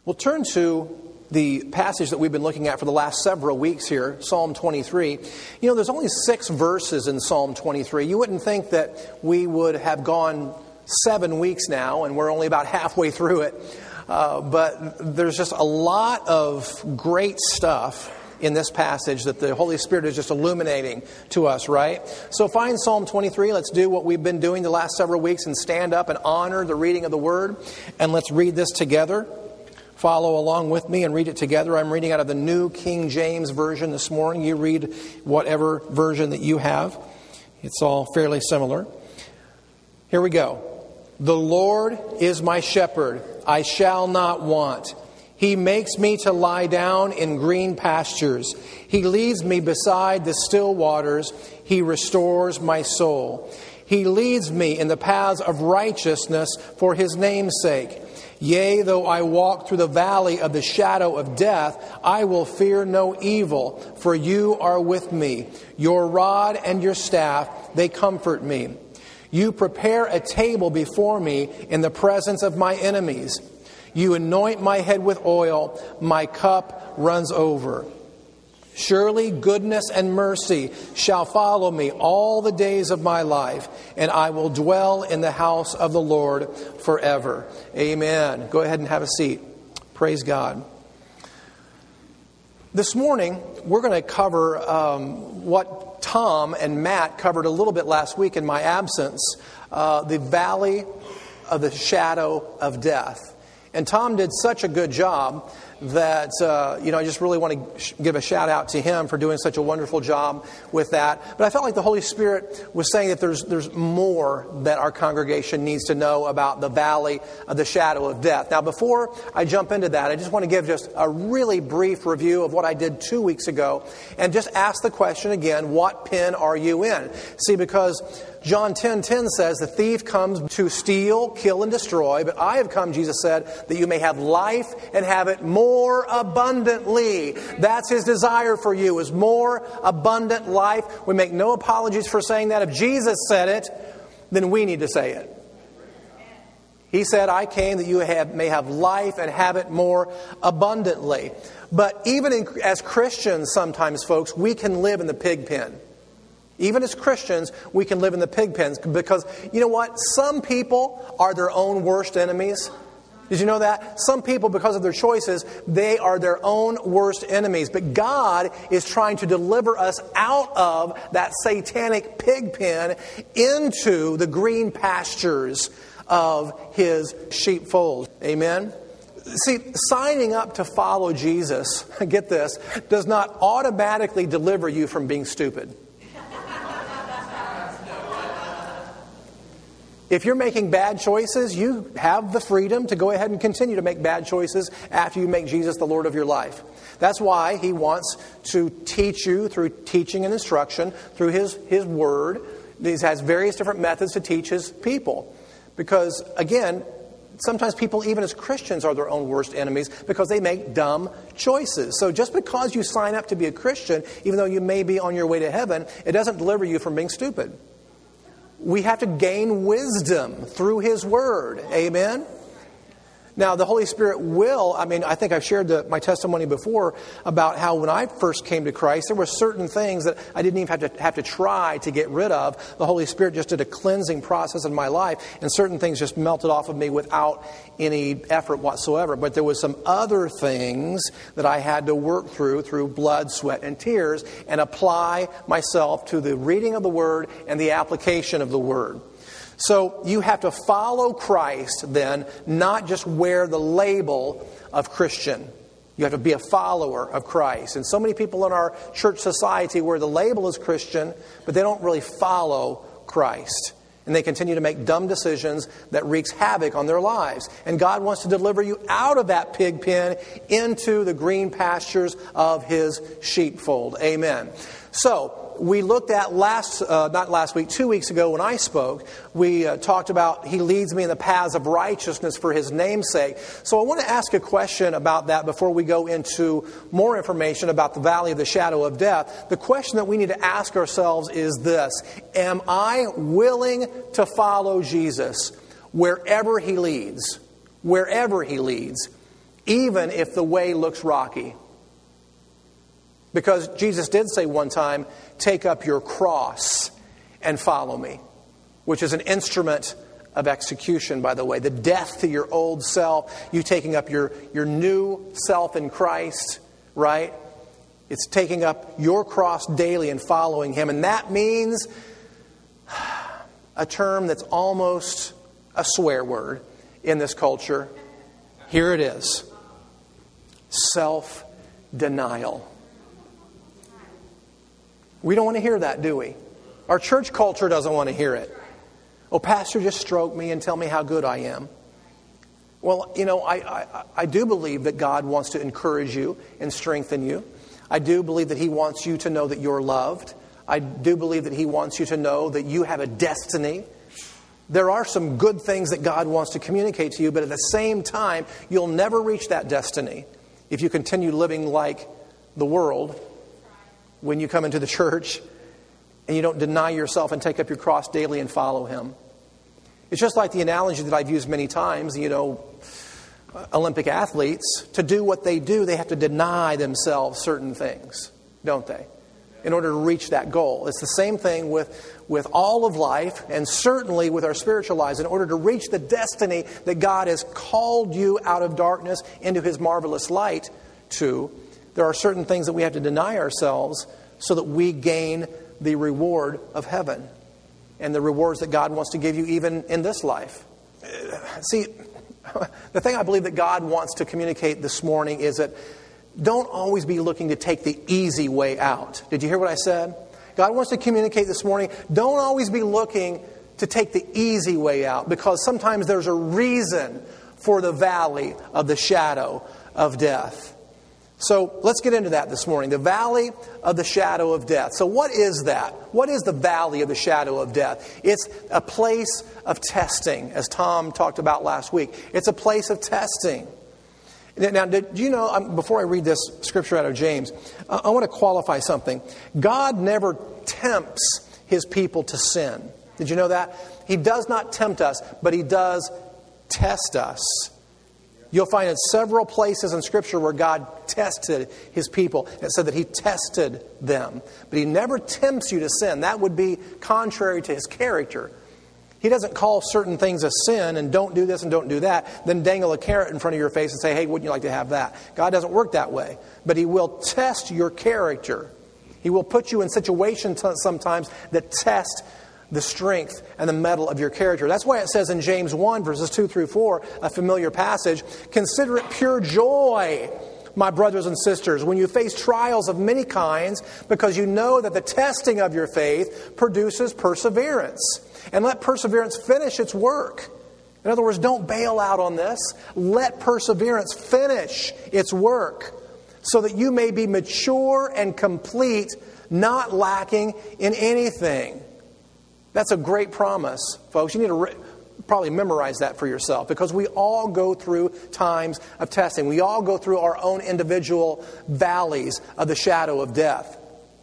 We'll turn to the passage that we've been looking at for the last several weeks here, Psalm 23. You know, there's only 6 verses in Psalm 23. You wouldn't think that we would have gone 7 weeks now, and we're only about halfway through it. But there's just a lot of great stuff in this passage that the Holy Spirit is just illuminating to us, right? So find Psalm 23. Let's do what we've been doing the last several weeks and stand up and honor the reading of the Word. And let's read this together. Follow along with me and read it together. I'm reading out of the New King James Version this morning. You read whatever version that you have. It's all fairly similar. Here we go. The Lord is my shepherd. I shall not want. He makes me to lie down in green pastures. He leads me beside the still waters. He restores my soul. He leads me in the paths of righteousness for His name's sake. Yea, though I walk through the valley of the shadow of death, I will fear no evil, for you are with me. Your rod and your staff, they comfort me. You prepare a table before me in the presence of my enemies. You anoint my head with oil, my cup runs over. Surely goodness and mercy shall follow me all the days of my life, and I will dwell in the house of the Lord forever. Amen. Go ahead and have a seat. Praise God. This morning, we're going to cover what Tom and Matt covered a little bit last week in my absence, the valley of the shadow of death. And Tom did such a good job that, I just really want to give a shout out to him for doing such a wonderful job with that. But I felt like the Holy Spirit was saying that there's more that our congregation needs to know about the valley of the shadow of death. Now, before I jump into that, I just want to give just a really brief review of what I did 2 weeks ago and just ask the question again, what pen are you in? See, because John 10:10 says, the thief comes to steal, kill, and destroy, but I have come, Jesus said, that you may have life and have it more abundantly. That's His desire for you, is more abundant life. We make no apologies for saying that. If Jesus said it, then we need to say it. He said, I came that you may have life and have it more abundantly. But even as Christians sometimes, folks, we can live in the pig pen. Even as Christians, we can live in the pig pens because, you know what? Some people are their own worst enemies. Did you know that? Some people, because of their choices, they are their own worst enemies. But God is trying to deliver us out of that satanic pig pen into the green pastures of His sheepfold. Amen? See, signing up to follow Jesus, get this, does not automatically deliver you from being stupid. If you're making bad choices, you have the freedom to go ahead and continue to make bad choices after you make Jesus the Lord of your life. That's why He wants to teach you through teaching and instruction, through His Word. He has various different methods to teach His people. Because, again, sometimes people, even as Christians, are their own worst enemies because they make dumb choices. So just because you sign up to be a Christian, even though you may be on your way to heaven, it doesn't deliver you from being stupid. We have to gain wisdom through His Word. Amen? Now, the Holy Spirit will, I think I've shared my testimony before about how when I first came to Christ, there were certain things that I didn't even have to try to get rid of. The Holy Spirit just did a cleansing process in my life, and certain things just melted off of me without any effort whatsoever. But there was some other things that I had to work through blood, sweat, and tears, and apply myself to the reading of the Word and the application of the Word. So you have to follow Christ then, not just wear the label of Christian. You have to be a follower of Christ. And so many people in our church society wear the label as Christian, but they don't really follow Christ. And they continue to make dumb decisions that wreaks havoc on their lives. And God wants to deliver you out of that pig pen into the green pastures of His sheepfold. Amen. So, we looked at 2 weeks ago when I spoke, we talked about He leads me in the paths of righteousness for His name's sake. So I want to ask a question about that before we go into more information about the valley of the shadow of death. The question that we need to ask ourselves is this: am I willing to follow Jesus wherever He leads? Wherever He leads. even if the way looks rocky. Because Jesus did say one time, take up your cross and follow me, which is an instrument of execution, by the way. The death to your old self, you taking up your new self in Christ, right? It's taking up your cross daily and following Him. And that means a term that's almost a swear word in this culture. Here it is. Self-denial. We don't want to hear that, do we? Our church culture doesn't want to hear it. Oh, Pastor, just stroke me and tell me how good I am. Well, you know, I do believe that God wants to encourage you and strengthen you. I do believe that He wants you to know that you're loved. I do believe that He wants you to know that you have a destiny. There are some good things that God wants to communicate to you, but at the same time, you'll never reach that destiny if you continue living like the world when you come into the church and you don't deny yourself and take up your cross daily and follow Him. It's just like the analogy that I've used many times, you know, Olympic athletes, to do what they do, they have to deny themselves certain things, don't they? In order to reach that goal. It's the same thing with all of life, and certainly with our spiritual lives. In order to reach the destiny that God has called you out of darkness into His marvelous light to, there are certain things that we have to deny ourselves so that we gain the reward of heaven and the rewards that God wants to give you even in this life. See, the thing I believe that God wants to communicate this morning is that don't always be looking to take the easy way out. Did you hear what I said? God wants to communicate this morning, don't always be looking to take the easy way out, because sometimes there's a reason for the valley of the shadow of death. So let's get into that this morning. The valley of the shadow of death. So what is that? What is the valley of the shadow of death? It's a place of testing, as Tom talked about last week. It's a place of testing. Now, did you know, before I read this scripture out of James, I want to qualify something. God never tempts His people to sin. Did you know that? He does not tempt us, but He does test us. You'll find in several places in Scripture where God tested His people. It said that He tested them. But He never tempts you to sin. That would be contrary to His character. He doesn't call certain things a sin and don't do this and don't do that, then dangle a carrot in front of your face and say, hey, wouldn't you like to have that? God doesn't work that way. But He will test your character. He will put you in situations sometimes that test the strength and the mettle of your character. That's why it says in James 1, verses 2 through 4, a familiar passage, consider it pure joy, my brothers and sisters, when you face trials of many kinds, because you know that the testing of your faith produces perseverance. And let perseverance finish its work. In other words, don't bail out on this. Let perseverance finish its work so that you may be mature and complete, not lacking in anything. That's a great promise, folks. You need to probably memorize that for yourself, because we all go through times of testing. We all go through our own individual valleys of the shadow of death.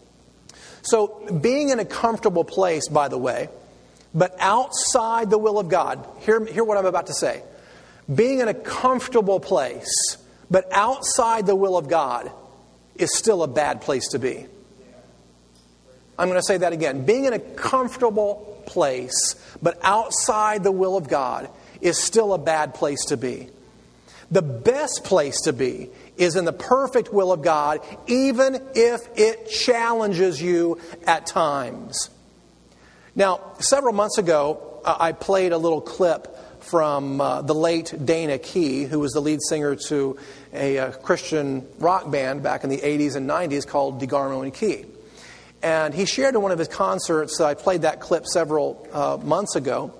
So being in a comfortable place, by the way, but outside the will of God, hear what I'm about to say. Being in a comfortable place, but outside the will of God, is still a bad place to be. I'm going to say that again. Being in a comfortable place, but outside the will of God, is still a bad place to be. The best place to be is in the perfect will of God, even if it challenges you at times. Now, several months ago, I played a little clip from the late Dana Key, who was the lead singer to a Christian rock band back in the 80s and 90s called DeGarmo and Key. And he shared in one of his concerts, I played that clip several months ago,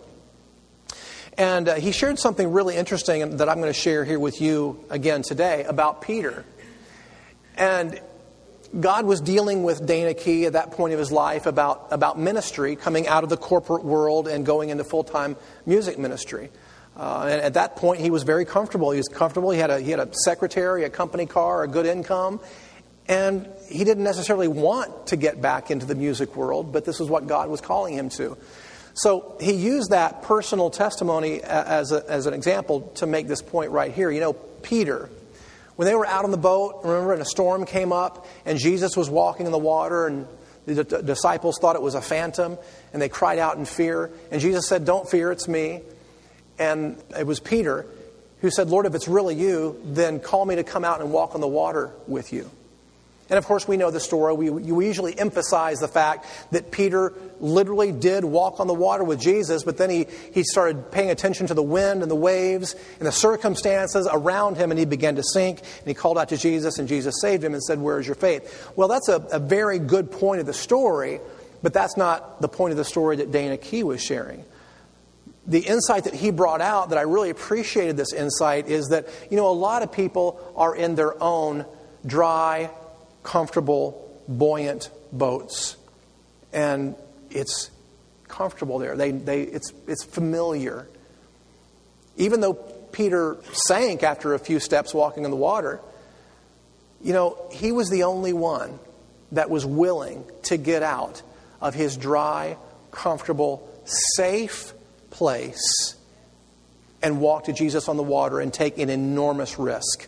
and he shared something really interesting that I'm going to share here with you again today about Peter. And God was dealing with Dana Key at that point of his life about ministry, coming out of the corporate world and going into full-time music ministry. And at that point, he was very comfortable. He was comfortable. He had a secretary, a company car, a good income. And he didn't necessarily want to get back into the music world, but this is what God was calling him to. So he used that personal testimony as an example to make this point right here. You know, Peter, When they were out on the boat, remember, and a storm came up, and Jesus was walking in the water, and the disciples thought it was a phantom, and they cried out in fear. And Jesus said, "Don't fear, it's me." And it was Peter who said, "Lord, if it's really you, then call me to come out and walk on the water with you." And of course, we know the story. We usually emphasize the fact that Peter literally did walk on the water with Jesus, but then he started paying attention to the wind and the waves and the circumstances around him, and he began to sink. And he called out to Jesus, and Jesus saved him and said, "Where is your faith?" Well, that's a very good point of the story, but that's not the point of the story that Dana Key was sharing. The insight that he brought out, that I really appreciated this insight, is that, a lot of people are in their own dry, comfortable, buoyant boats. And it's comfortable there. It's familiar. Even though Peter sank after a few steps walking in the water, he was the only one that was willing to get out of his dry, comfortable, safe place and walk to Jesus on the water and take an enormous risk.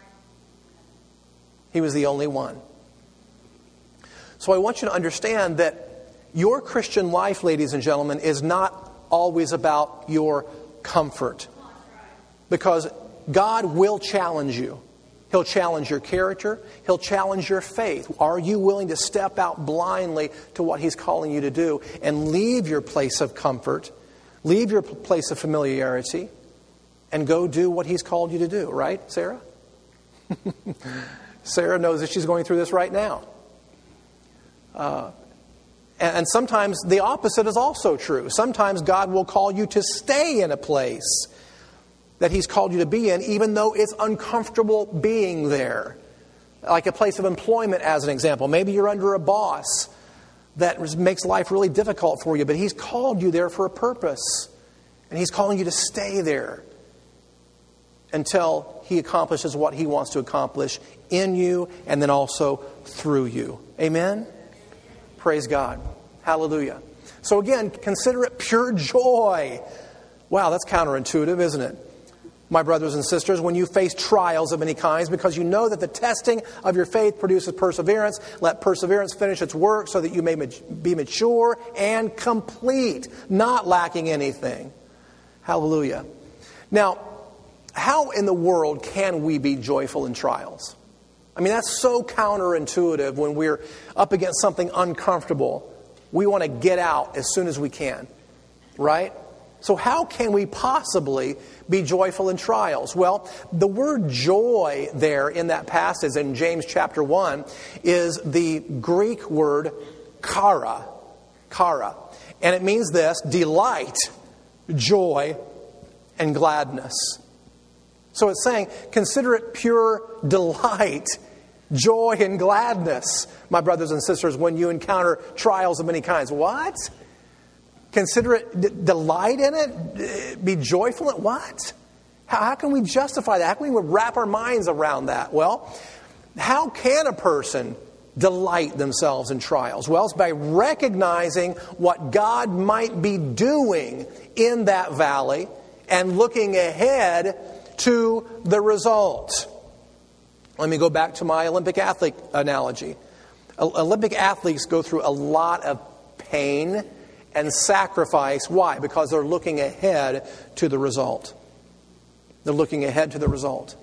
He was the only one. So I want you to understand that your Christian life, ladies and gentlemen, is not always about your comfort. Because God will challenge you. He'll challenge your character. He'll challenge your faith. Are you willing to step out blindly to what He's calling you to do and leave your place of comfort, leave your place of familiarity, and go do what He's called you to do? Right, Sarah? Sarah knows that she's going through this right now. And sometimes the opposite is also true. Sometimes God will call you to stay in a place that He's called you to be in, even though it's uncomfortable being there. Like a place of employment, as an example. Maybe you're under a boss that makes life really difficult for you, but He's called you there for a purpose. And He's calling you to stay there until He accomplishes what He wants to accomplish in you and then also through you. Amen? Praise God. Hallelujah. So again, consider it pure joy. Wow, that's counterintuitive, isn't it? My brothers and sisters, when you face trials of many kinds, because you know that the testing of your faith produces perseverance, let perseverance finish its work so that you may be mature and complete, not lacking anything. Hallelujah. Now, how in the world can we be joyful in trials? I mean, that's so counterintuitive when we're up against something uncomfortable. We want to get out as soon as we can, right? So how can we possibly be joyful in trials? Well, the word joy there in that passage in James chapter 1 is the Greek word chara. Chara. And it means this: delight, joy, and gladness. So it's saying, consider it pure delight, joy, and gladness, my brothers and sisters, when you encounter trials of many kinds. What? Consider it, delight in it? Be joyful in it? What? How can we justify that? How can we wrap our minds around that? Well, how can a person delight themselves in trials? Well, it's by recognizing what God might be doing in that valley and looking ahead to the result. Let me go back to my Olympic athlete analogy. Olympic athletes go through a lot of pain and sacrifice. Why? Because they're looking ahead to the result. They're looking ahead to the result.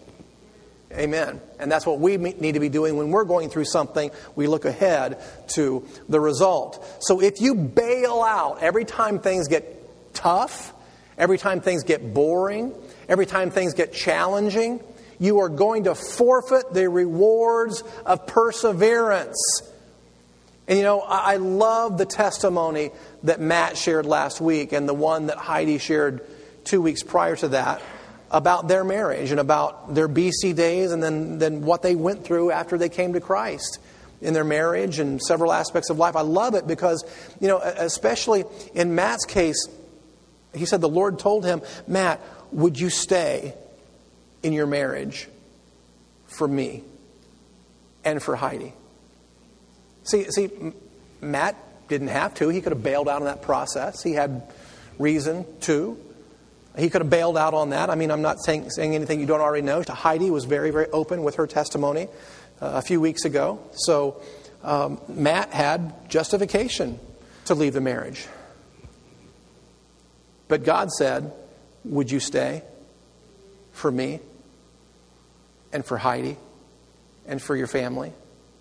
Amen. And that's what we need to be doing when we're going through something. We look ahead to the result. So if you bail out every time things get tough, every time things get boring, every time things get challenging, you are going to forfeit the rewards of perseverance. And I love the testimony that Matt shared last week and the one that Heidi shared 2 weeks prior to that about their marriage and about their BC days and then what they went through after they came to Christ in their marriage and several aspects of life. I love it because, especially in Matt's case, he said the Lord told him, "Matt, would you stay in your marriage for me and for Heidi?" See, Matt didn't have to. He could have bailed out in that process. He had reason to. He could have bailed out on that. I mean, I'm not saying anything you don't already know. Heidi was very, very open with her testimony a few weeks ago. So Matt had justification to leave the marriage. But God said, would you stay for me and for Heidi and for your family?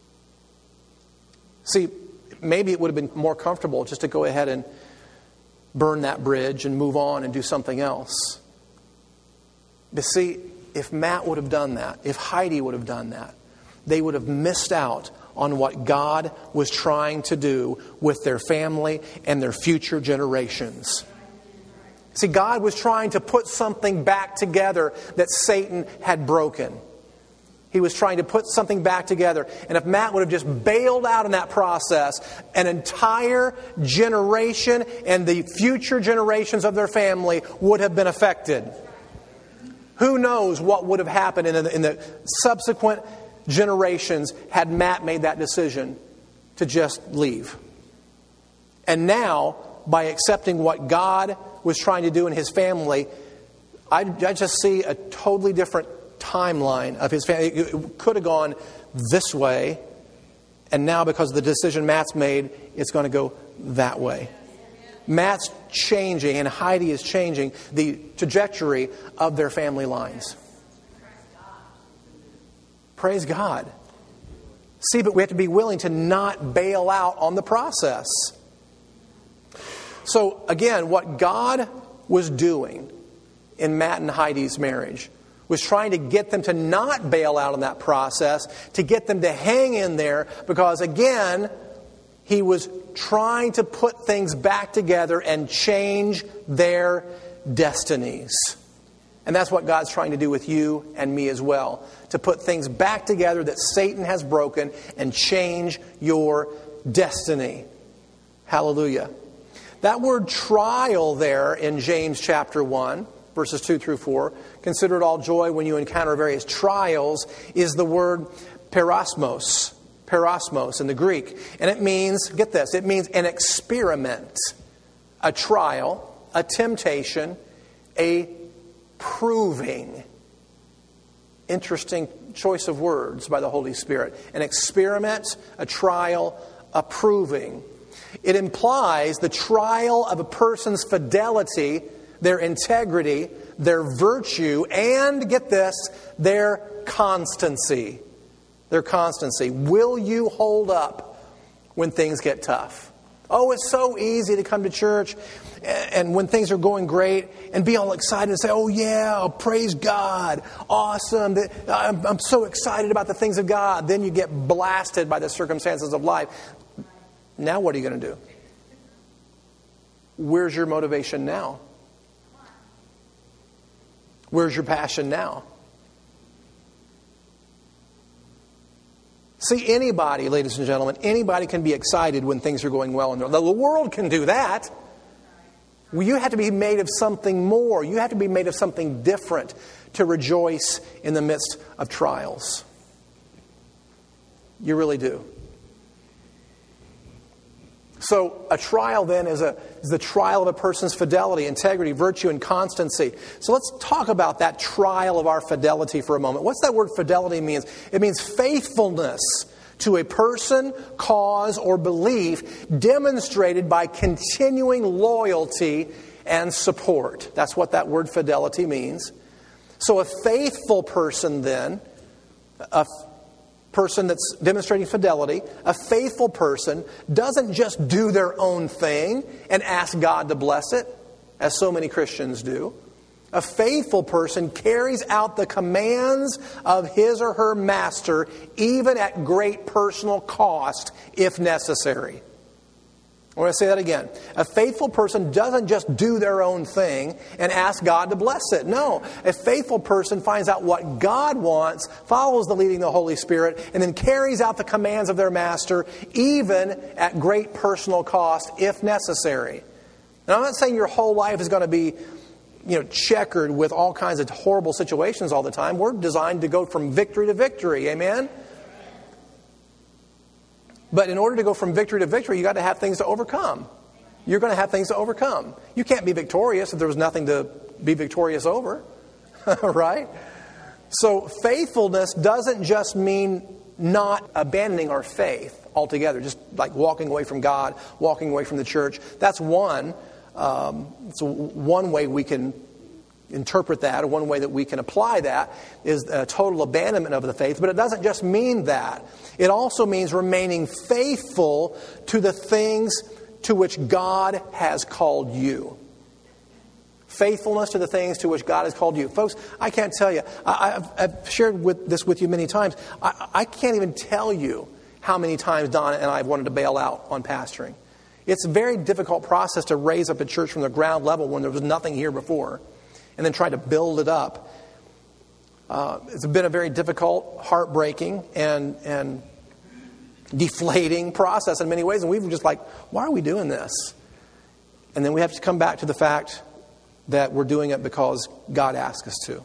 See, maybe it would have been more comfortable just to go ahead and burn that bridge and move on and do something else. But see, if Matt would have done that, if Heidi would have done that, they would have missed out on what God was trying to do with their family and their future generations. See, God was trying to put something back together that Satan had broken. He was trying to put something back together. And if Matt would have just bailed out in that process, an entire generation and the future generations of their family would have been affected. Who knows what would have happened in the subsequent generations had Matt made that decision to just leave. And now, by accepting what God was trying to do in his family, I just see a totally different timeline of his family. It could have gone this way, and now because of the decision Matt's made, it's going to go that way. Matt's changing and Heidi is changing the trajectory of their family lines. Praise God. See, but we have to be willing to not bail out on the process. So again, what God was doing in Matt and Heidi's marriage was trying to get them to not bail out on that process, to get them to hang in there, because again, he was trying to put things back together and change their destinies. And that's what God's trying to do with you and me as well, to put things back together that Satan has broken and change your destiny. Hallelujah. That word trial there in James chapter 1, verses 2 through 4, consider it all joy when you encounter various trials, is the word perosmos. Perosmos in the Greek. And it means, get this, it means an experiment, a trial, a temptation, a proving. Interesting choice of words by the Holy Spirit. An experiment, a trial, a proving. It implies the trial of a person's fidelity, their integrity, their virtue, and, get this, their constancy. Their constancy. Will you hold up when things get tough? Oh, it's so easy to come to church and when things are going great and be all excited and say, oh yeah, praise God, awesome, I'm so excited about the things of God. Then you get blasted by the circumstances of life. Now what are you going to do? Where's your motivation now? Where's your passion now? See, anybody, ladies and gentlemen, anybody can be excited when things are going well. The world can do that. Well, you have to be made of something more. You have to be made of something different to rejoice in the midst of trials. You really do. So a trial then is the trial of a person's fidelity, integrity, virtue, and constancy. So let's talk about that trial of our fidelity for a moment. What's that word fidelity mean? It means faithfulness to a person, cause, or belief demonstrated by continuing loyalty and support. That's what that word fidelity means. So a faithful person then, a person that's demonstrating fidelity, a faithful person doesn't just do their own thing and ask God to bless it, as so many Christians do. A faithful person carries out the commands of his or her master, even at great personal cost, if necessary. I want to say that again. A faithful person doesn't just do their own thing and ask God to bless it. No. A faithful person finds out what God wants, follows the leading of the Holy Spirit, and then carries out the commands of their master, even at great personal cost, if necessary. And I'm not saying your whole life is going to be, checkered with all kinds of horrible situations all the time. We're designed to go from victory to victory. Amen? But in order to go from victory to victory, you got to have things to overcome. You're going to have things to overcome. You can't be victorious if there was nothing to be victorious over, right? So faithfulness doesn't just mean not abandoning our faith altogether, just like walking away from God, walking away from the church. That's one. So one way we can interpret that, or one way that we can apply that, is a total abandonment of the faith. But it doesn't just mean that. It also means remaining faithful to the things to which God has called you. Faithfulness to the things to which God has called you. Folks, I can't tell you. I've shared this with you many times. I can't even tell you how many times Donna and I have wanted to bail out on pastoring. It's a very difficult process to raise up a church from the ground level when there was nothing here before, and then try to build it up. It's been a very difficult, heartbreaking, and deflating process in many ways. And we were just like, why are we doing this? And then we have to come back to the fact that we're doing it because God asked us to.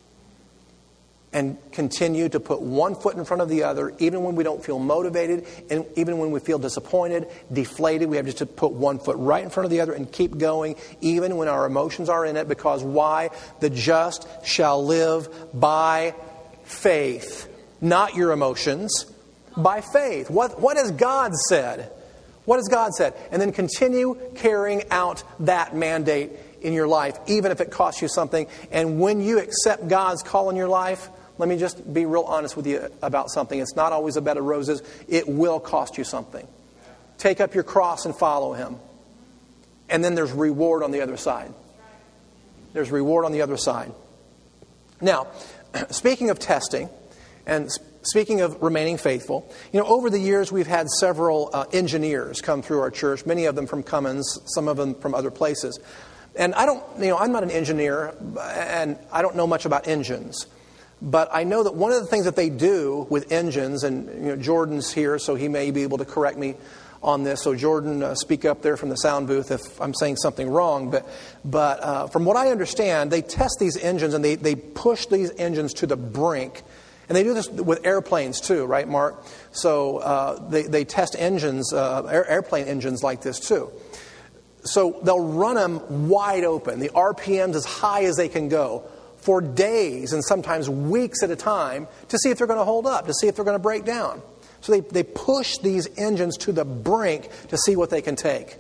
And continue to put one foot in front of the other, even when we don't feel motivated, and even when we feel disappointed, deflated. We have just to put one foot right in front of the other and keep going, even when our emotions are in it. Because why? The just shall live by faith. Not your emotions, by faith. What has God said? What has God said? And then continue carrying out that mandate in your life, even if it costs you something. And when you accept God's call in your life, let me just be real honest with you about something. It's not always a bed of roses. It will cost you something. Take up your cross and follow Him. And then there's reward on the other side. There's reward on the other side. Now, speaking of testing, and speaking of remaining faithful, over the years we've had several engineers come through our church, many of them from Cummins, some of them from other places. And I'm not an engineer, and I don't know much about engines. But I know that one of the things that they do with engines, and Jordan's here, so he may be able to correct me on this. So Jordan, speak up there from the sound booth if I'm saying something wrong. But from what I understand, they test these engines, and they push these engines to the brink. And they do this with airplanes too, right, Mark? So they test engines, airplane engines like this too. So they'll run them wide open, the RPMs as high as they can go, for days and sometimes weeks at a time, to see if they're going to hold up, to see if they're going to break down. So they push these engines to the brink to see what they can take.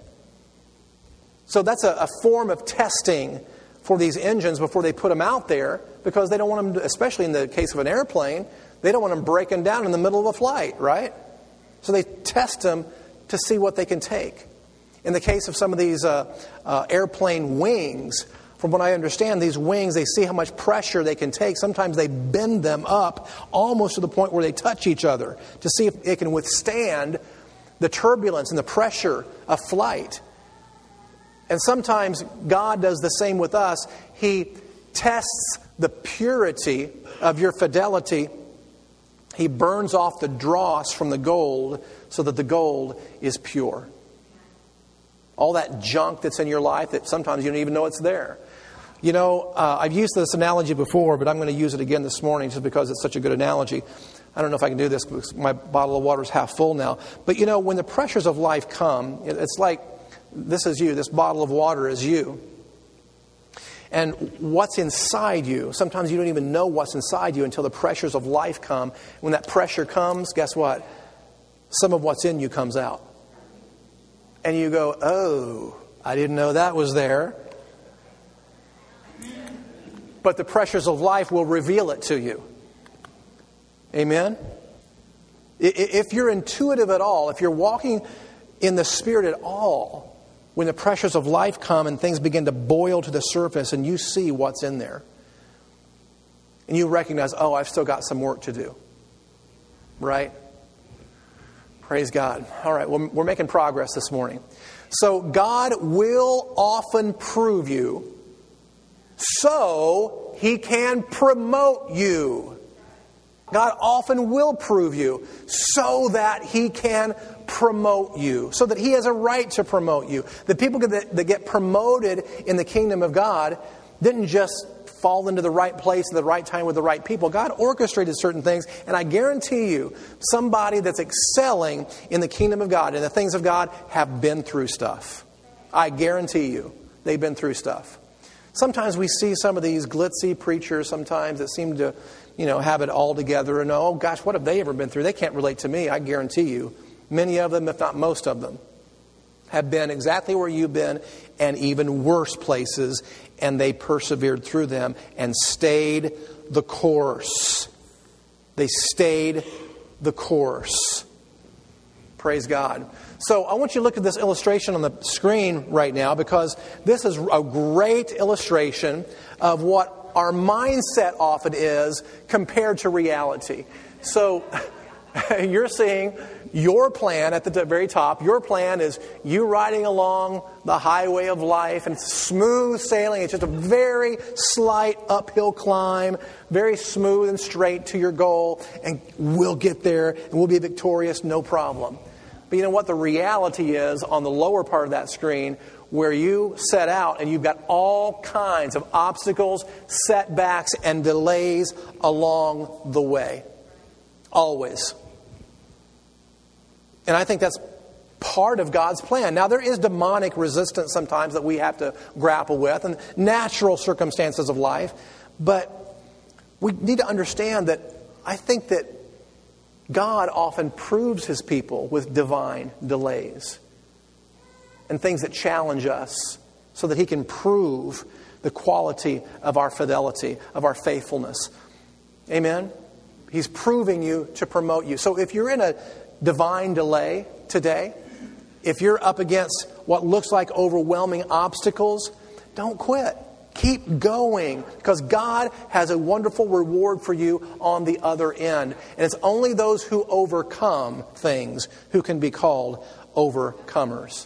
So that's a form of testing for these engines before they put them out there, because they don't want them, especially in the case of an airplane, they don't want them breaking down in the middle of a flight, right? So they test them to see what they can take. In the case of some of these airplane wings, from what I understand, these wings, they see how much pressure they can take. Sometimes they bend them up almost to the point where they touch each other to see if it can withstand the turbulence and the pressure of flight. And sometimes God does the same with us. He tests the purity of your fidelity. He burns off the dross from the gold so that the gold is pure. All that junk that's in your life that sometimes you don't even know it's there. I've used this analogy before, but I'm going to use it again this morning just because it's such a good analogy. I don't know if I can do this because my bottle of water is half full now. But when the pressures of life come, it's like, this is you. This bottle of water is you. And what's inside you, sometimes you don't even know what's inside you until the pressures of life come. When that pressure comes, guess what? Some of what's in you comes out. And you go, oh, I didn't know that was there. But the pressures of life will reveal it to you. Amen? If you're intuitive at all, if you're walking in the Spirit at all, when the pressures of life come and things begin to boil to the surface and you see what's in there, and you recognize, oh, I've still got some work to do. Right? Praise God. All right, well, we're making progress this morning. So God will often prove you so He can promote you. God often will prove you so that He can promote you, so that He has a right to promote you. The people that get promoted in the kingdom of God didn't just fall into the right place at the right time with the right people. God orchestrated certain things, and I guarantee you, somebody that's excelling in the kingdom of God and the things of God have been through stuff. I guarantee you, they've been through stuff. Sometimes we see some of these glitzy preachers sometimes that seem to, have it all together. And, oh, gosh, what have they ever been through? They can't relate to me, I guarantee you. Many of them, if not most of them, have been exactly where you've been and even worse places, and they persevered through them and stayed the course. They stayed the course. Praise God. So I want you to look at this illustration on the screen right now, because this is a great illustration of what our mindset often is compared to reality. So you're seeing your plan at the very top. Your plan is you riding along the highway of life and smooth sailing. It's just a very slight uphill climb, very smooth and straight to your goal. And we'll get there and we'll be victorious, no problem. But you know what the reality is on the lower part of that screen, where you set out and you've got all kinds of obstacles, setbacks, and delays along the way. Always. And I think that's part of God's plan. Now, there is demonic resistance sometimes that we have to grapple with, and natural circumstances of life. But we need to understand that I think that God often proves His people with divine delays and things that challenge us so that He can prove the quality of our fidelity, of our faithfulness. Amen? He's proving you to promote you. So if you're in a divine delay today, if you're up against what looks like overwhelming obstacles, don't quit. Keep going, because God has a wonderful reward for you on the other end. And it's only those who overcome things who can be called overcomers.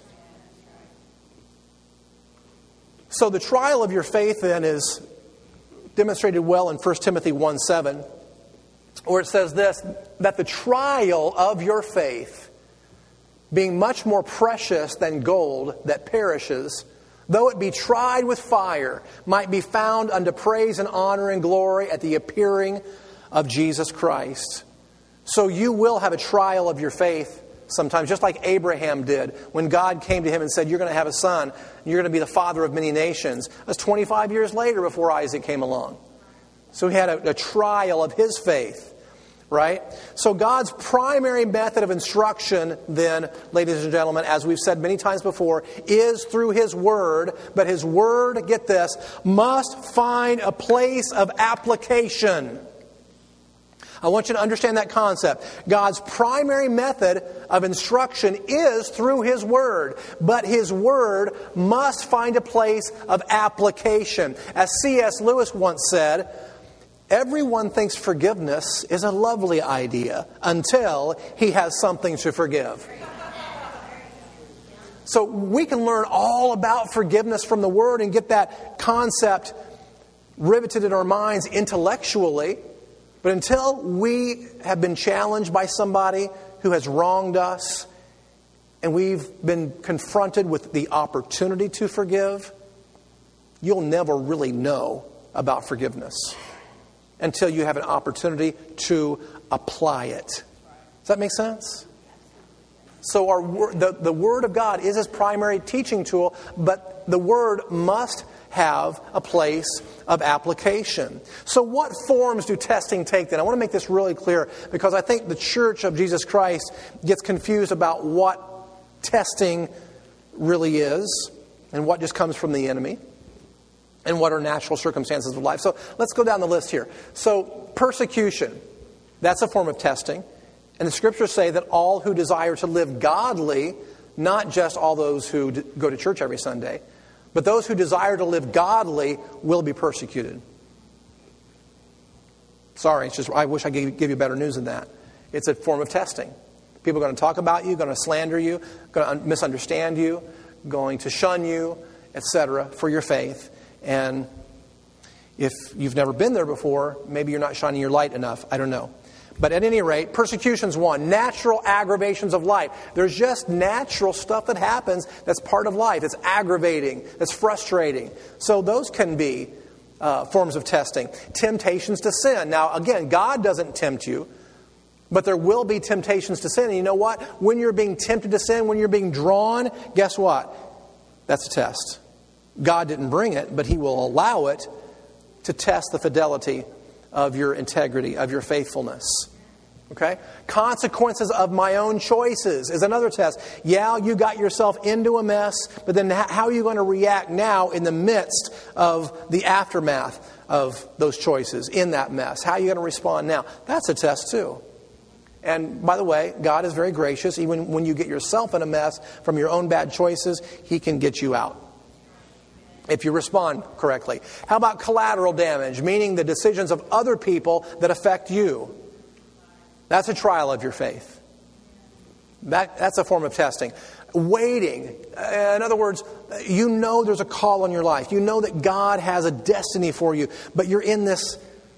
So the trial of your faith then is demonstrated well in 1 Timothy 1:7, where it says this, that the trial of your faith, being much more precious than gold that perishes, though it be tried with fire, might be found unto praise and honor and glory at the appearing of Jesus Christ. So you will have a trial of your faith sometimes, just like Abraham did when God came to him and said, you're going to have a son, you're going to be the father of many nations. It was 25 years later before Isaac came along. So he had a trial of his faith. Right? So God's primary method of instruction then, ladies and gentlemen, as we've said many times before, is through His Word. But His Word, get this, must find a place of application. I want you to understand that concept. God's primary method of instruction is through His Word. But His Word must find a place of application. As C.S. Lewis once said, everyone thinks forgiveness is a lovely idea until he has something to forgive. So we can learn all about forgiveness from the Word and get that concept riveted in our minds intellectually. But until we have been challenged by somebody who has wronged us and we've been confronted with the opportunity to forgive, you'll never really know about forgiveness until you have an opportunity to apply it. Does that make sense? So the Word of God is His primary teaching tool, but the Word must have a place of application. So what forms do testing take then? I want to make this really clear, because I think the Church of Jesus Christ gets confused about what testing really is and what just comes from the enemy, and what are natural circumstances of life. So let's go down the list here. So persecution, that's a form of testing. And the Scriptures say that all who desire to live godly, not just all those who go to church every Sunday, but those who desire to live godly will be persecuted. Sorry, it's just I wish I could give you better news than that. It's a form of testing. People are going to talk about you, going to slander you, going to misunderstand you, going to shun you, etc., for your faith. And if you've never been there before, maybe you're not shining your light enough. I don't know. But at any rate, persecution's one. Natural aggravations of life. There's just natural stuff that happens that's part of life. It's aggravating. It's frustrating. So those can be forms of testing. Temptations to sin. Now, again, God doesn't tempt you, but there will be temptations to sin. And you know what? When you're being tempted to sin, when you're being drawn, guess what? That's a test. God didn't bring it, but He will allow it to test the fidelity of your integrity, of your faithfulness. Okay? Consequences of my own choices is another test. Yeah, you got yourself into a mess, but then how are you going to react now in the midst of the aftermath of those choices, in that mess? How are you going to respond now? That's a test too. And by the way, God is very gracious. Even when you get yourself in a mess from your own bad choices, He can get you out if you respond correctly. How about collateral damage, meaning the decisions of other people that affect you? That's a trial of your faith. That's a form of testing. Waiting. In other words, you know there's a call on your life. You know that God has a destiny for you, but you're in this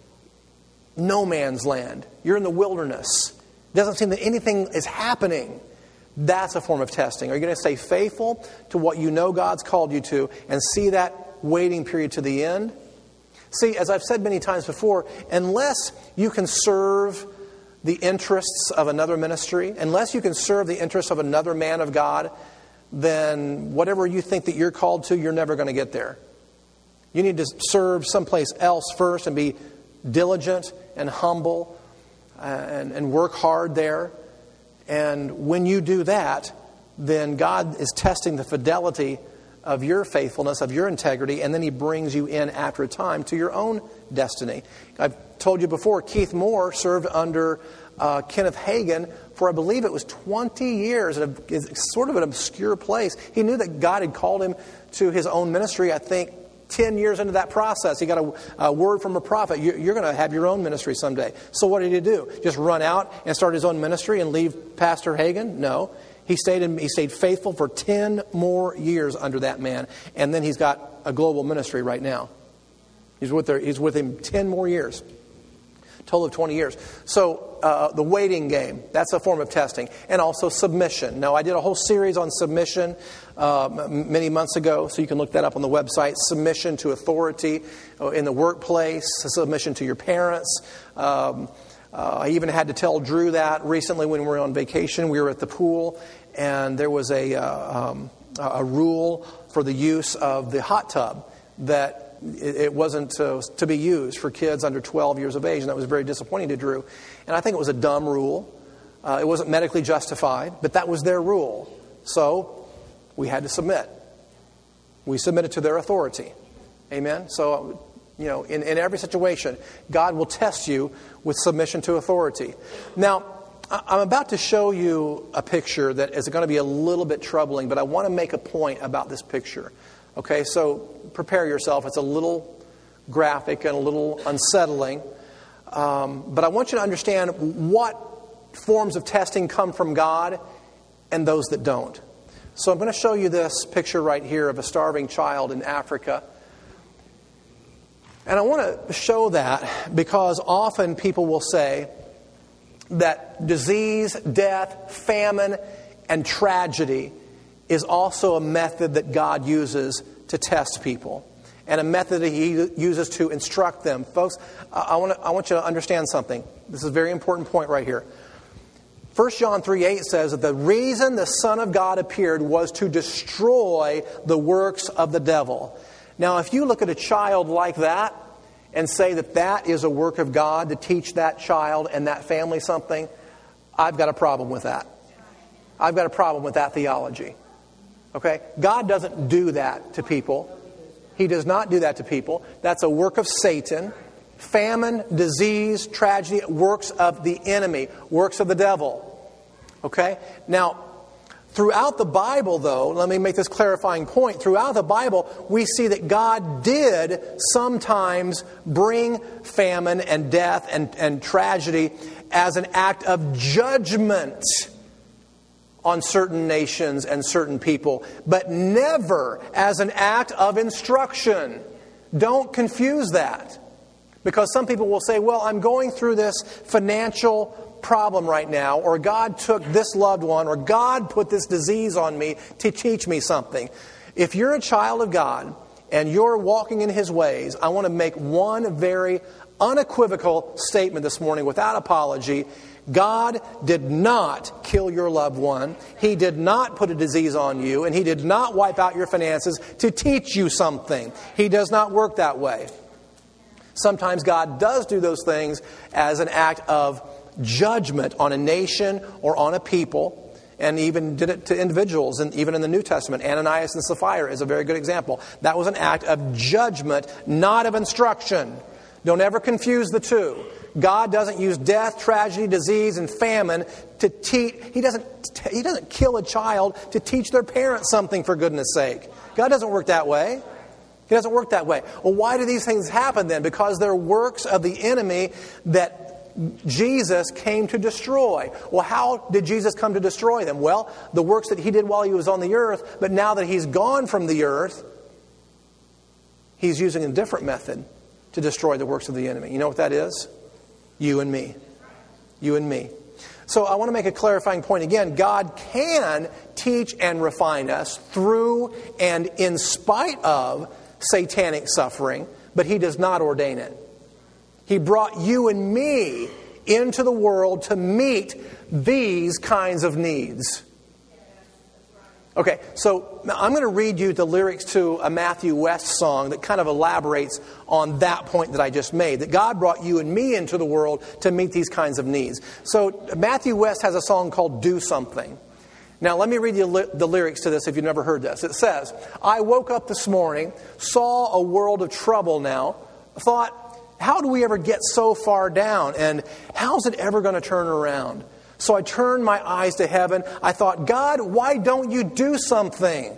no man's land. You're in the wilderness. It doesn't seem that anything is happening. That's a form of testing. Are you going to stay faithful to what you know God's called you to and see that waiting period to the end? See, as I've said many times before, unless you can serve the interests of another ministry, unless you can serve the interests of another man of God, then whatever you think that you're called to, you're never going to get there. You need to serve someplace else first and be diligent and humble and work hard there. And when you do that, then God is testing the fidelity of your faithfulness, of your integrity, and then He brings you in after a time to your own destiny. I've told you before, Keith Moore served under Kenneth Hagin for, I believe it was 20 years. It's sort of an obscure place. He knew that God had called him to his own ministry, I think, 10 years into that process. He got a word from a prophet. You're going to have your own ministry someday. So what did he do? Just run out and start his own ministry and leave Pastor Hagin? No. He stayed faithful for 10 more years under that man. And then he's got a global ministry right now. He's with him 10 more years. Total of 20 years. So the waiting game, that's a form of testing. And also submission. Now, I did a whole series on submission many months ago, so you can look that up on the website. Submission to authority in the workplace, submission to your parents. I even had to tell Drew that recently when we were on vacation. We were at the pool, and there was a rule for the use of the hot tub that it wasn't to be used for kids under 12 years of age, and that was very disappointing to Drew. And I think it was a dumb rule. It wasn't medically justified, but that was their rule. So we had to submit. We submitted to their authority. Amen? So, in every situation, God will test you with submission to authority. Now, I'm about to show you a picture that is going to be a little bit troubling, but I want to make a point about this picture. Okay, so prepare yourself. It's a little graphic and a little unsettling. But I want you to understand what forms of testing come from God and those that don't. So I'm going to show you this picture right here of a starving child in Africa. And I want to show that because often people will say that disease, death, famine, and tragedy is also a method that God uses to test people, and a method that He uses to instruct them. Folks, I want you to understand something. This is a very important point right here. 1 John 3:8 says that the reason the Son of God appeared was to destroy the works of the devil. Now, if you look at a child like that and say that that is a work of God to teach that child and that family something, I've got a problem with that. I've got a problem with that theology. Okay? God doesn't do that to people. He does not do that to people. That's a work of Satan. Famine, disease, tragedy, works of the enemy, works of the devil. Okay? Now, throughout the Bible, though, let me make this clarifying point. Throughout the Bible, we see that God did sometimes bring famine and death and tragedy as an act of judgment on certain nations and certain people, but never as an act of instruction. Don't confuse that. Because some people will say, well, I'm going through this financial problem right now, or God took this loved one, or God put this disease on me to teach me something. If you're a child of God and you're walking in His ways, I want to make one very unequivocal statement this morning without apology. God did not kill your loved one. He did not put a disease on you, and He did not wipe out your finances to teach you something. He does not work that way. Sometimes God does do those things as an act of judgment on a nation or on a people, and even did it to individuals, and even in the New Testament. Ananias and Sapphira is a very good example. That was an act of judgment, not of instruction. Don't ever confuse the two. God doesn't use death, tragedy, disease, and famine to teach. He doesn't kill a child to teach their parents something, for goodness sake. God doesn't work that way. He doesn't work that way. Well, why do these things happen then? Because they're works of the enemy that Jesus came to destroy. Well, how did Jesus come to destroy them? Well, the works that He did while He was on the earth, but now that He's gone from the earth, He's using a different method to destroy the works of the enemy. You know what that is? You and me. You and me. So I want to make a clarifying point again. God can teach and refine us through and in spite of satanic suffering, but He does not ordain it. He brought you and me into the world to meet these kinds of needs. Okay, so I'm going to read you the lyrics to a Matthew West song that kind of elaborates on that point that I just made, that God brought you and me into the world to meet these kinds of needs. So Matthew West has a song called Do Something. Now let me read you the lyrics to this if you've never heard this. It says, I woke up this morning, saw a world of trouble now, thought, how do we ever get so far down? And how's it ever going to turn around? So I turned my eyes to heaven. I thought, God, why don't you do something?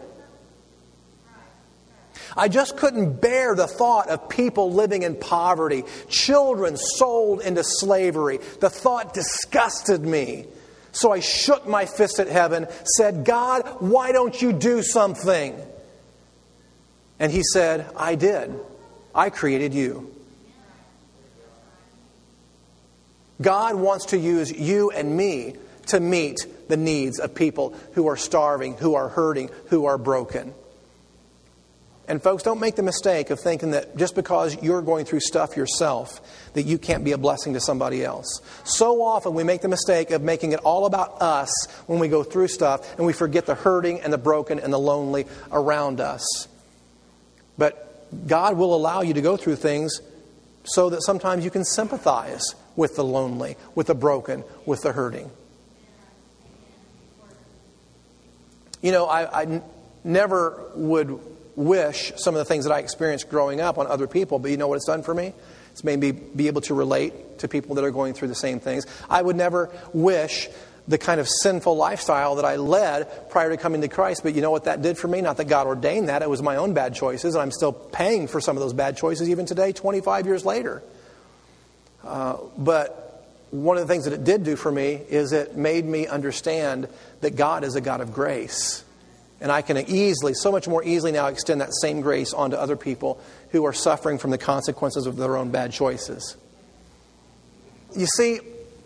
I just couldn't bear the thought of people living in poverty, children sold into slavery. The thought disgusted me. So I shook my fist at heaven, said, God, why don't you do something? And He said, I did. I created you. God wants to use you and me to meet the needs of people who are starving, who are hurting, who are broken. And folks, don't make the mistake of thinking that just because you're going through stuff yourself, that you can't be a blessing to somebody else. So often we make the mistake of making it all about us when we go through stuff, and we forget the hurting and the broken and the lonely around us. But God will allow you to go through things so that sometimes you can sympathize with the lonely, with the broken, with the hurting. You know, I never would wish some of the things that I experienced growing up on other people, but you know what it's done for me? It's made me be able to relate to people that are going through the same things. I would never wish the kind of sinful lifestyle that I led prior to coming to Christ, but you know what that did for me? Not that God ordained that, it was my own bad choices, and I'm still paying for some of those bad choices even today, 25 years later. But one of the things that it did do for me is it made me understand that God is a God of grace. And I can easily, so much more easily now, extend that same grace onto other people who are suffering from the consequences of their own bad choices. You see,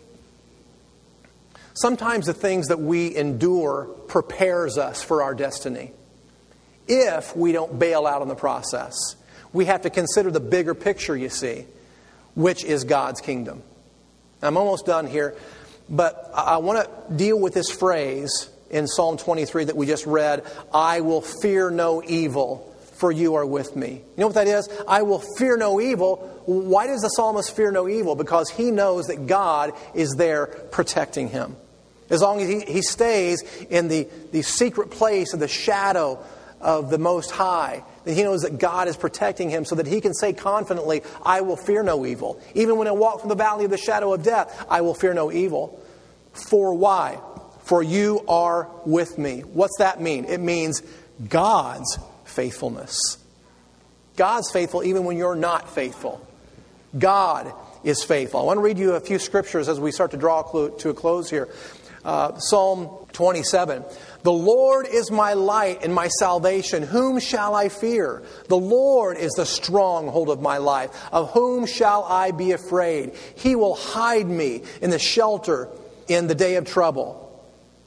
sometimes the things that we endure prepares us for our destiny. If we don't bail out in the process, we have to consider the bigger picture, you see, which is God's kingdom. I'm almost done here, but I want to deal with this phrase in Psalm 23 that we just read, I will fear no evil, for you are with me. You know what that is? I will fear no evil. Why does the psalmist fear no evil? Because he knows that God is there protecting him. As long as he stays in the secret place of the shadow of the Most High, then he knows that God is protecting him so that he can say confidently, I will fear no evil. Even when I walk through the valley of the shadow of death, I will fear no evil. For why? For you are with me. What's that mean? It means God's faithfulness. God's faithful even when you're not faithful. God is faithful. I want to read you a few scriptures as we start to draw to a close here. Psalm 27. The Lord is my light and my salvation. Whom shall I fear? The Lord is the stronghold of my life. Of whom shall I be afraid? He will hide me in the shelter in the day of trouble.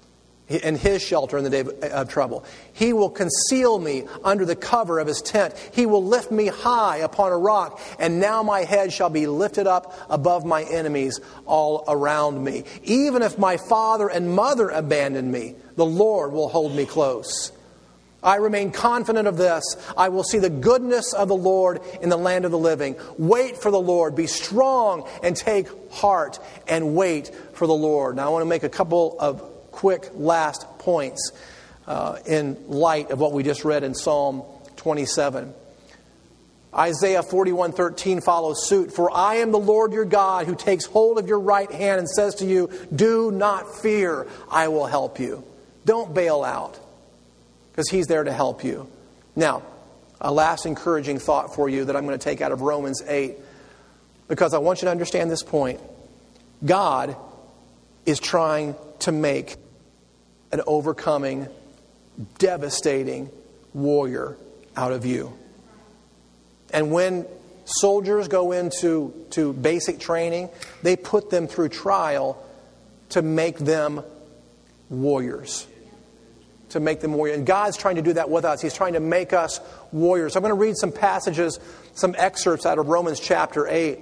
in his shelter in the day of trouble. He will conceal me under the cover of his tent. He will lift me high upon a rock, and now my head shall be lifted up above my enemies all around me. Even if my father and mother abandon me, the Lord will hold me close. I remain confident of this. I will see the goodness of the Lord in the land of the living. Wait for the Lord. Be strong and take heart and wait for the Lord. Now I want to make a couple of quick last points in light of what we just read in Psalm 27. Isaiah 41:13 follows suit. For I am the Lord your God who takes hold of your right hand and says to you, do not fear, I will help you. Don't bail out, because he's there to help you. Now, a last encouraging thought for you that I'm going to take out of Romans 8, because I want you to understand this point. God is trying to make an overcoming, devastating warrior out of you. And when soldiers go into basic training, they put them through trial to make them warriors. To make them warriors. And God's trying to do that with us. He's trying to make us warriors. I'm going to read some passages, some excerpts out of Romans chapter 8.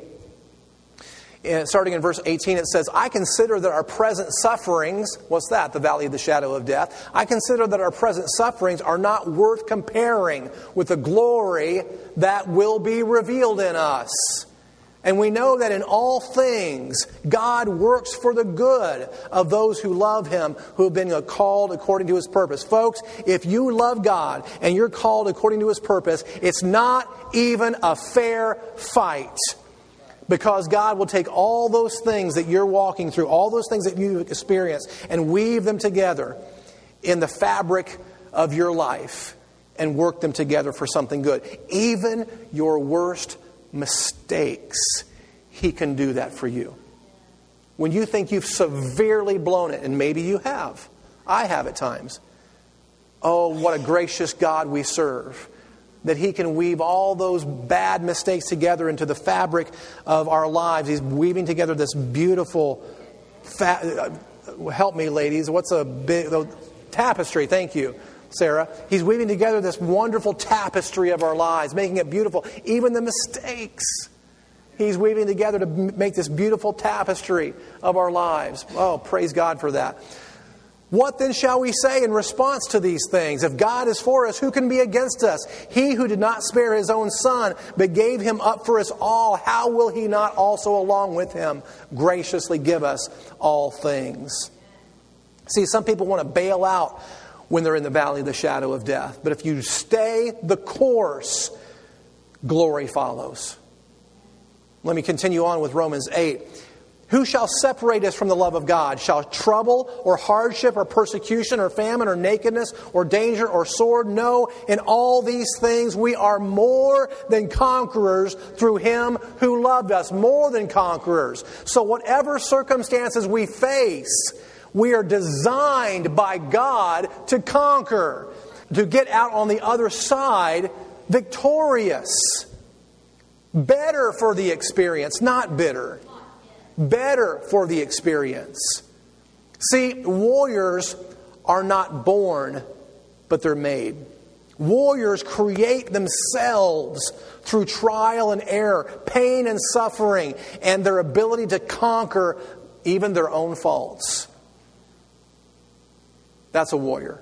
And starting in verse 18, it says, I consider that our present sufferings, what's that? The valley of the shadow of death. I consider that our present sufferings are not worth comparing with the glory that will be revealed in us. And we know that in all things, God works for the good of those who love Him, who have been called according to His purpose. Folks, if you love God and you're called according to His purpose, it's not even a fair fight. Because God will take all those things that you're walking through, all those things that you've experienced, and weave them together in the fabric of your life and work them together for something good. Even your worst mistakes, He can do that for you. When you think you've severely blown it, and maybe you have, I have at times. Oh, what a gracious God we serve. That He can weave all those bad mistakes together into the fabric of our lives. He's weaving together this beautiful, help me ladies, what's a big tapestry? Thank you, Sarah. He's weaving together this wonderful tapestry of our lives, making it beautiful. Even the mistakes, He's weaving together to make this beautiful tapestry of our lives. Oh, praise God for that. What then shall we say in response to these things? If God is for us, who can be against us? He who did not spare His own Son, but gave Him up for us all, how will He not also along with Him graciously give us all things? See, some people want to bail out when they're in the valley of the shadow of death. But if you stay the course, glory follows. Let me continue on with Romans 8. Who shall separate us from the love of God? Shall trouble or hardship or persecution or famine or nakedness or danger or sword? No, in all these things we are more than conquerors through Him who loved us. More than conquerors. So whatever circumstances we face, we are designed by God to conquer. To get out on the other side victorious. Better for the experience, not bitter. Better for the experience. See, warriors are not born, but they're made. Warriors create themselves through trial and error, pain and suffering, and their ability to conquer even their own faults. That's a warrior.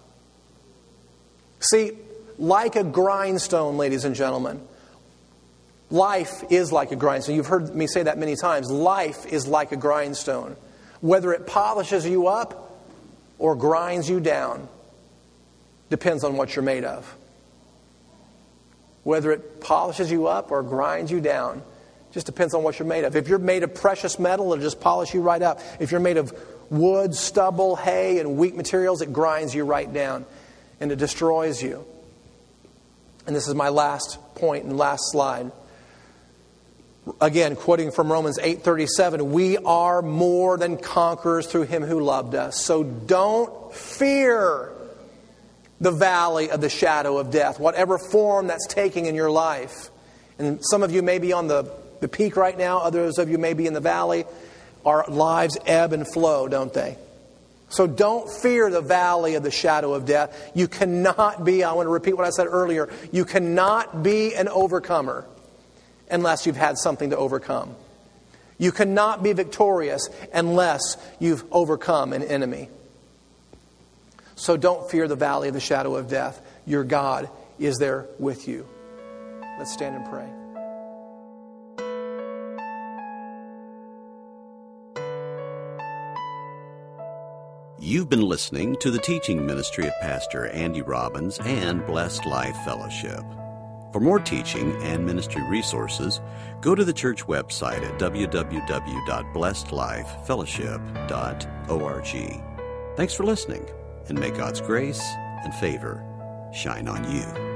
See, like a grindstone, ladies and gentlemen, life is like a grindstone. You've heard me say that many times. Life is like a grindstone. Whether it polishes you up or grinds you down depends on what you're made of. Whether it polishes you up or grinds you down just depends on what you're made of. If you're made of precious metal, it'll just polish you right up. If you're made of wood, stubble, hay, and weak materials, it grinds you right down and it destroys you. And this is my last point and last slide. Again, quoting from Romans 8:37, we are more than conquerors through Him who loved us. So don't fear the valley of the shadow of death, whatever form that's taking in your life. And some of you may be on the peak right now. Others of you may be in the valley. Our lives ebb and flow, don't they? So don't fear the valley of the shadow of death. You cannot be, I want to repeat what I said earlier, you cannot be an overcomer unless you've had something to overcome. You cannot be victorious unless you've overcome an enemy. So don't fear the valley of the shadow of death. Your God is there with you. Let's stand and pray. You've been listening to the teaching ministry of Pastor Andy Robbins and Blessed Life Fellowship. For more teaching and ministry resources, go to the church website at www.blessedlifefellowship.org. Thanks for listening, and may God's grace and favor shine on you.